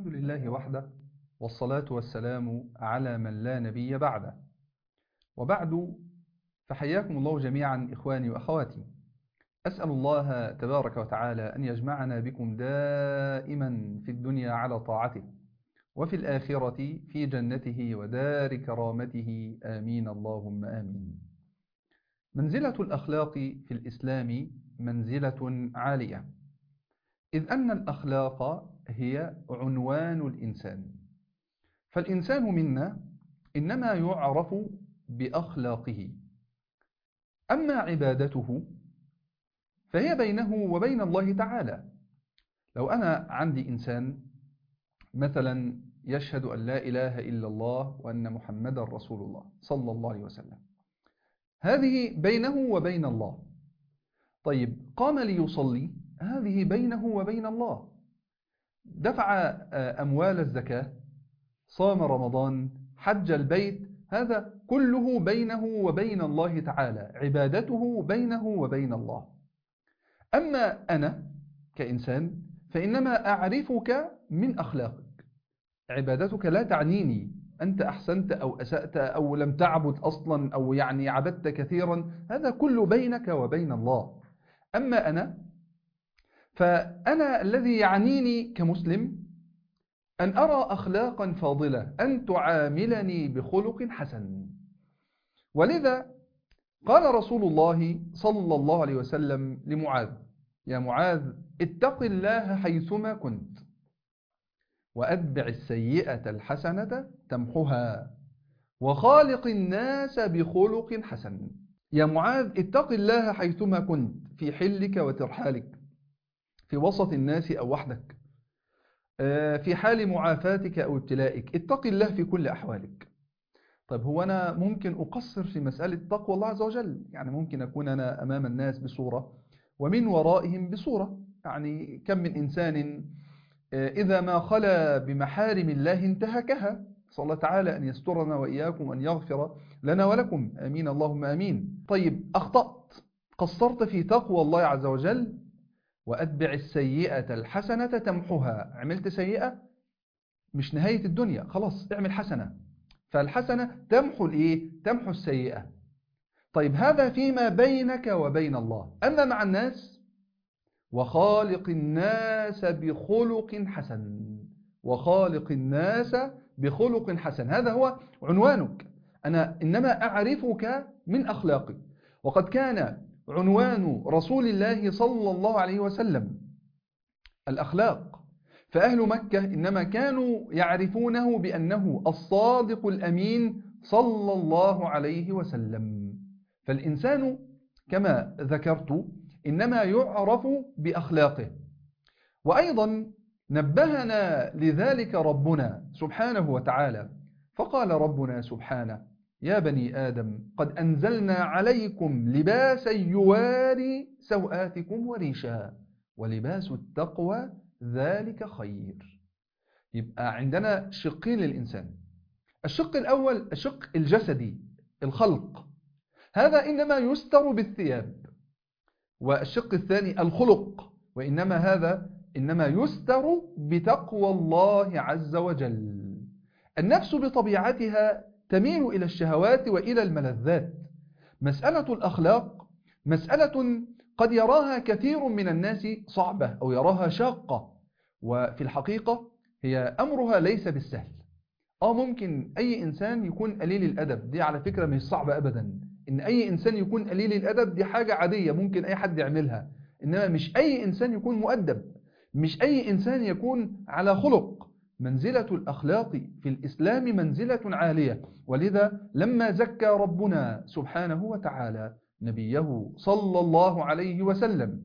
الحمد لله وحده، والصلاة والسلام على من لا نبي بعده. وبعد، فحياكم الله جميعا إخواني وأخواتي. أسأل الله تبارك وتعالى أن يجمعنا بكم دائما في الدنيا على طاعته، وفي الآخرة في جنته ودار كرامته، آمين اللهم آمين. منزلة الأخلاق في الإسلام منزلة عالية، إذ أن الأخلاق هي عنوان الإنسان، فالإنسان منا إنما يعرف بأخلاقه، أما عبادته فهي بينه وبين الله تعالى. لو أنا عندي إنسان مثلا يشهد أن لا إله إلا الله وأن محمد رسول الله صلى الله عليه وسلم، هذه بينه وبين الله. طيب قام ليصلي، هذه بينه وبين الله. دفع أموال الزكاة، صام رمضان، حج البيت، هذا كله بينه وبين الله تعالى، عبادته بينه وبين الله. أما أنا كإنسان فإنما أعرفك من أخلاقك. عبادتك لا تعنيني أنت أحسنت أو أسأت أو لم تعبد أصلا أو يعني عبدت كثيرا، هذا كله بينك وبين الله. أما فأنا الذي يعنيني كمسلم أن أرى أخلاقا فاضلة، أن تعاملني بخلق حسن. ولذا قال رسول الله صلى الله عليه وسلم لمعاذ: يا معاذ، اتق الله حيثما كنت، وأتبع السيئة الحسنة تمحها، وخالق الناس بخلق حسن. يا معاذ، اتق الله حيثما كنت، في حلك وترحالك، في وسط الناس أو وحدك، في حال معافاتك أو ابتلائك، اتق الله في كل أحوالك. طيب هو أنا ممكن أقصر في مسألة تقوى الله عز وجل، يعني ممكن أكون أنا أمام الناس بصورة ومن ورائهم بصورة. يعني كم من إنسان إذا ما خلا بمحارم الله انتهكها. صلى الله تعالى أن يسترنا وإياكم وأن يغفر لنا ولكم، آمين اللهم آمين. طيب أخطأت، قصرت في تقوى الله عز وجل، وأتبع السيئة الحسنة تمحها. عملت سيئة مش نهاية الدنيا، خلاص اعمل حسنة، فالحسنة تمحو تمحو السيئة. طيب هذا فيما بينك وبين الله. أما مع الناس: وخالق الناس بخلق حسن، وخالق الناس بخلق حسن. هذا هو عنوانك. أنا إنما أعرفك من أخلاقك. وقد كان عنوان رسول الله صلى الله عليه وسلم الأخلاق، فأهل مكة إنما كانوا يعرفونه بأنه الصادق الأمين صلى الله عليه وسلم. فالإنسان كما ذكرت إنما يعرف بأخلاقه. وأيضا نبهنا لذلك ربنا سبحانه وتعالى، فقال ربنا سبحانه: يا بني آدم قد أنزلنا عليكم لباسا يواري سوآتكم وريشا، ولباس التقوى ذلك خير. يبقى عندنا شقين للإنسان. الشق الأول الشق الجسدي، الخلق، هذا إنما يستر بالثياب. والشق الثاني الخلق، وإنما هذا إنما يستر بتقوى الله عز وجل. النفس بطبيعتها تميل إلى الشهوات وإلى الملذات. مسألة الأخلاق مسألة قد يراها كثير من الناس صعبة أو يراها شاقة، وفي الحقيقة هي أمرها ليس بالسهل. ممكن أي إنسان يكون قليل الأدب، دي على فكرة مش صعبة أبدا. إن أي إنسان يكون قليل الأدب دي حاجة عادية، ممكن أي حد يعملها. إنما مش أي إنسان يكون مؤدب، مش أي إنسان يكون على خلق. منزلة الأخلاق في الإسلام منزلة عالية. ولذا لما زكى ربنا سبحانه وتعالى نبيه صلى الله عليه وسلم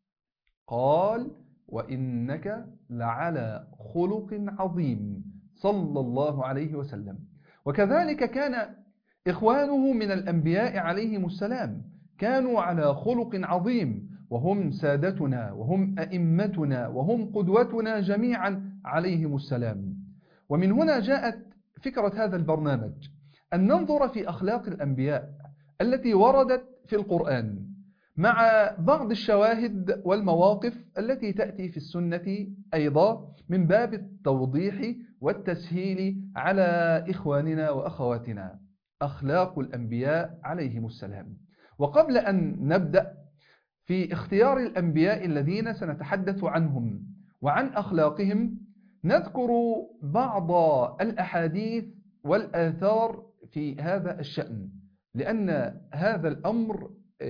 قال: وإنك لعلى خلق عظيم، صلى الله عليه وسلم. وكذلك كان إخوانه من الأنبياء عليهم السلام، كانوا على خلق عظيم، وهم سادتنا وهم أئمتنا وهم قدوتنا جميعا عليهم السلام. ومن هنا جاءت فكرة هذا البرنامج، أن ننظر في أخلاق الأنبياء التي وردت في القرآن. مع بعض الشواهد والمواقف التي تأتي في السنة أيضا من باب التوضيح والتسهيل على إخواننا وأخواتنا. أخلاق الأنبياء عليهم السلام. وقبل أن نبدأ في اختيار الأنبياء الذين سنتحدث عنهم وعن أخلاقهم، نذكر بعض الأحاديث والآثار في هذا الشأن، لأن هذا الأمر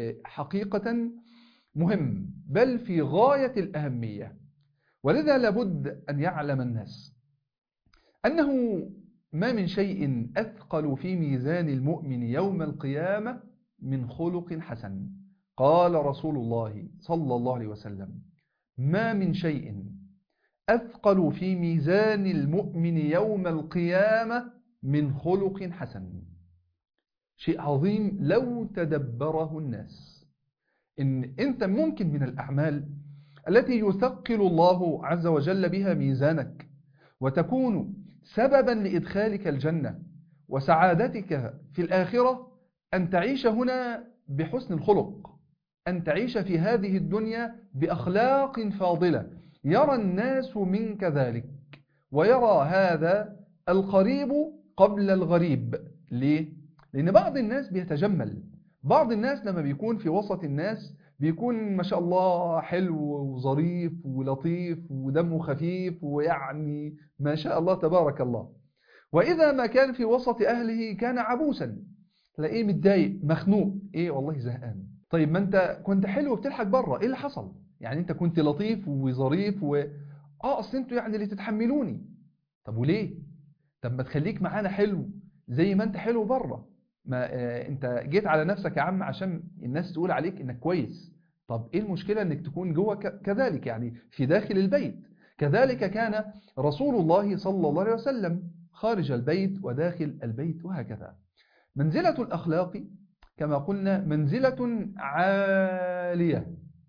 حقيقة مهم، بل في غاية الأهمية. ولذا لابد أن يعلم الناس أنه ما من شيء أثقل في ميزان المؤمن يوم القيامة من خلق حسن. قال رسول الله صلى الله عليه وسلم: ما من شيء أثقل في ميزان المؤمن يوم القيامة من خلق حسن. شيء عظيم لو تدبره الناس. إن أنت ممكن من الأعمال التي يثقل الله عز وجل بها ميزانك وتكون سببا لإدخالك الجنة وسعادتك في الآخرة أن تعيش هنا بحسن الخلق، أن تعيش في هذه الدنيا بأخلاق فاضلة يرى الناس منك ذلك، ويرى هذا القريب قبل الغريب. ليه؟ لأن بعض الناس بيتجمل، بعض الناس لما بيكون في وسط الناس بيكون ما شاء الله حلو وظريف ولطيف ودمه خفيف، ويعني ما شاء الله تبارك الله. وإذا ما كان في وسط أهله كان عبوسا، تلاقيه متضايق مخنوق. إيه والله زهقان. طيب ما أنت كنت حلو وبتضحك بره، إيه اللي حصل؟ يعني أنت كنت لطيف وظريف أصل أنتوا يعني اللي تتحملوني. طب وليه؟ طب ما تخليك معانا حلو زي ما أنت حلو بره. ما أنت جيت على نفسك يا عم عشان الناس تقول عليك إنك كويس. طب إيه المشكلة إنك تكون جوه كذلك، يعني في داخل البيت؟ كذلك كان رسول الله صلى الله عليه وسلم خارج البيت وداخل البيت، وهكذا. منزلة الأخلاق كما قلنا منزلة عالية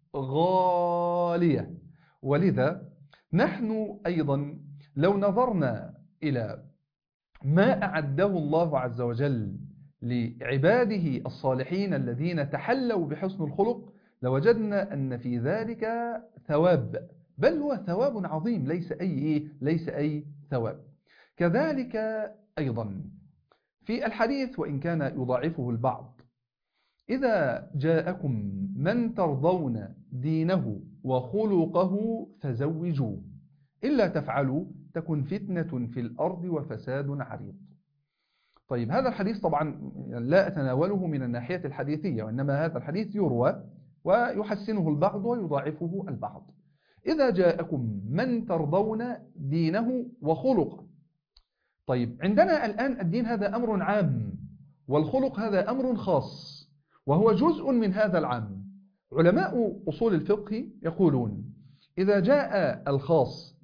غالية. ولذا نحن أيضا لو نظرنا إلى ما أعده الله عز وجل لعباده الصالحين الذين تحلوا بحسن الخلق، لوجدنا أن في ذلك ثواب، بل هو ثواب عظيم، ليس أي ثواب. كذلك أيضا في الحديث وإن كان يضاعفه البعض: إذا جاءكم من ترضون دينه وخلقه فزوجوه، إلا تفعلوا تكن فتنة في الأرض وفساد عريض. طيب هذا الحديث طبعا لا أتناوله من الناحية الحديثية، وإنما هذا الحديث يروى ويحسنه البعض ويضاعفه البعض. إذا جاءكم من ترضون دينه وخلقه. طيب عندنا الآن الدين هذا أمر عام، والخلق هذا أمر خاص، وهو جزء من هذا العام. علماء أصول الفقه يقولون: إذا جاء الخاص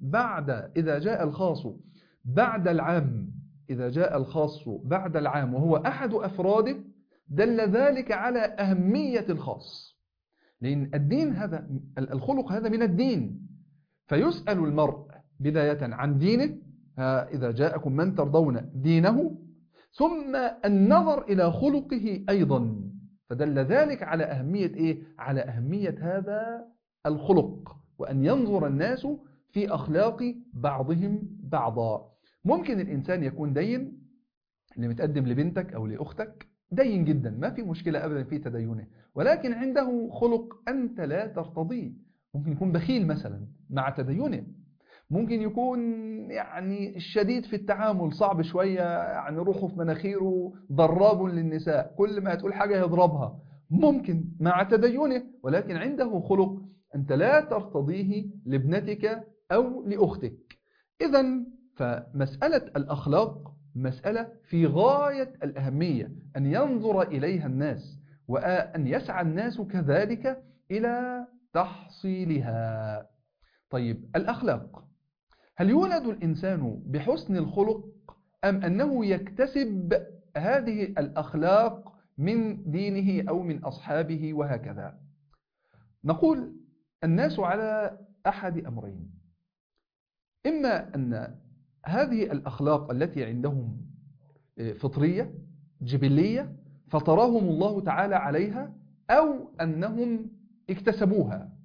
بعد العام، إذا جاء الخاص بعد العام وهو أحد أفراده، دل ذلك على أهمية الخاص. لأن الدين هذا، الخلق هذا من الدين، فيسأل المرء بداية عن دينه، إذا جاءكم من ترضون دينه، ثم النظر إلى خلقه أيضا، فدل ذلك على أهمية على أهمية هذا الخلق، وأن ينظر الناس في أخلاق بعضهم بعضا. ممكن الإنسان يكون دين، اللي متقدم لبنتك أو لأختك دين جدا، ما في مشكلة أبدا في تدينه، ولكن عنده خلق أنت لا ترتضيه. ممكن يكون بخيل مثلا مع تدينه، ممكن يكون يعني الشديد في التعامل، صعب شوية، يعني روحه في مناخيره، ضراب للنساء، كل ما تقول حاجة يضربها، ممكن مع تدينه، ولكن عنده خلق أنت لا ترتضيه لابنتك أو لأختك. إذن فمسألة الأخلاق مسألة في غاية الأهمية، أن ينظر إليها الناس، وأن يسعى الناس كذلك إلى تحصيلها. طيب الأخلاق، هل يولد الإنسان بحسن الخلق أم أنه يكتسب هذه الأخلاق من دينه أو من أصحابه وهكذا؟ نقول الناس على أحد أمرين: إما أن هذه الأخلاق التي عندهم فطرية جبلية فطرهم الله تعالى عليها، أو أنهم اكتسبوها.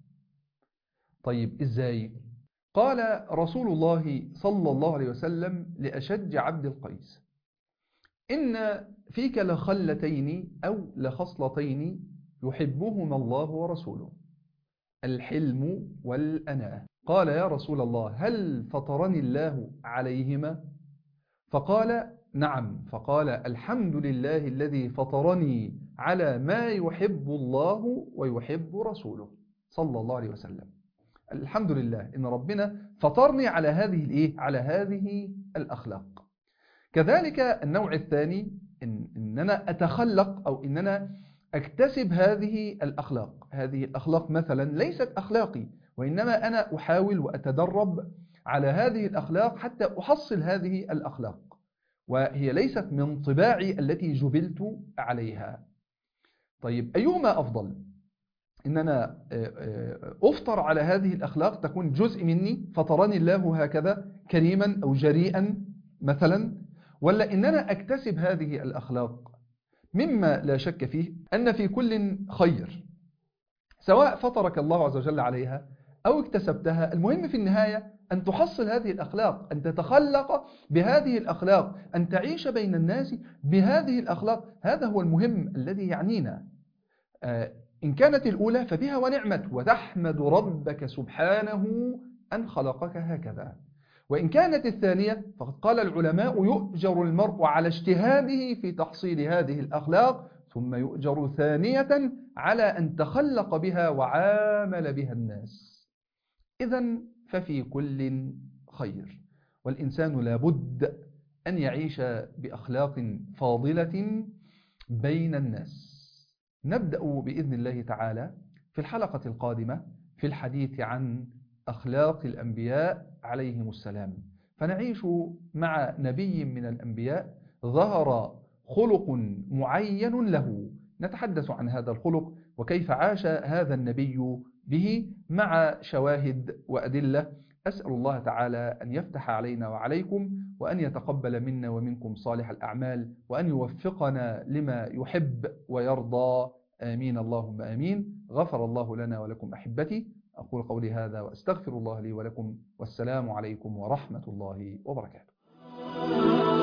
طيب إزاي؟ قال رسول الله صلى الله عليه وسلم لأشج عبد القيس: إن فيك لخلتين أو لخصلتين يحبهما الله ورسوله، الحلم والأناة. قال: يا رسول الله، هل فطرني الله عليهما؟ فقال: نعم. فقال: الحمد لله الذي فطرني على ما يحب الله ويحب رسوله صلى الله عليه وسلم. الحمد لله إن ربنا فطرني على على هذه الأخلاق. كذلك النوع الثاني إن أنا أتخلق أو إن أنا أكتسب هذه الأخلاق. هذه الأخلاق مثلا ليست أخلاقي، وإنما أنا أحاول وأتدرب على هذه الأخلاق حتى أحصل هذه الأخلاق، وهي ليست من طباعي التي جبلت عليها. طيب أيهما أفضل؟ إن أنا أفطر على هذه الأخلاق تكون جزء مني، فطرني الله هكذا كريما أو جريئا مثلا، ولا إن أنا أكتسب هذه الأخلاق؟ مما لا شك فيه أن في كل خير، سواء فطرك الله عز وجل عليها أو اكتسبتها. المهم في النهاية أن تحصل هذه الأخلاق، أن تتخلق بهذه الأخلاق، أن تعيش بين الناس بهذه الأخلاق. هذا هو المهم الذي يعنينا. إن كانت الأولى فبها ونعمت، وتحمد ربك سبحانه أن خلقك هكذا. وإن كانت الثانية فقد قال العلماء: يؤجر المرء على اجتهاده في تحصيل هذه الأخلاق، ثم يؤجر ثانية على أن تخلق بها وعامل بها الناس. إذن ففي كل خير، والإنسان لابد أن يعيش بأخلاق فاضلة بين الناس. نبدأ بإذن الله تعالى في الحلقة القادمة في الحديث عن أخلاق الأنبياء عليهم السلام، فنعيش مع نبي من الأنبياء ظهر خلق معين له، نتحدث عن هذا الخلق وكيف عاش هذا النبي به مع شواهد وأدلة. أسأل الله تعالى أن يفتح علينا وعليكم، وأن يتقبل منا ومنكم صالح الأعمال، وأن يوفقنا لما يحب ويرضى. آمين اللهم آمين. غفر الله لنا ولكم أحبتي. أقول قولي هذا وأستغفر الله لي ولكم، والسلام عليكم ورحمة الله وبركاته.